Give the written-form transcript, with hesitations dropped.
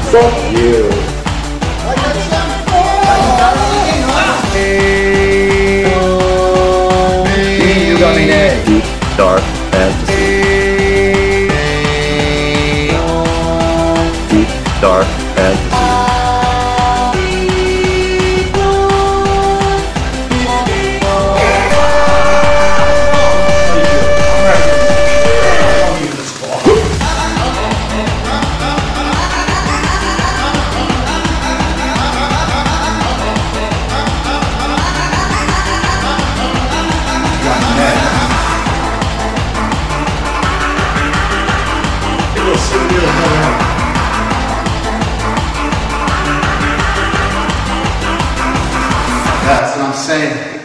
Fuck you. You got me next. Deep, dark fantasy. Deep, dark fantasy. That's what I'm saying.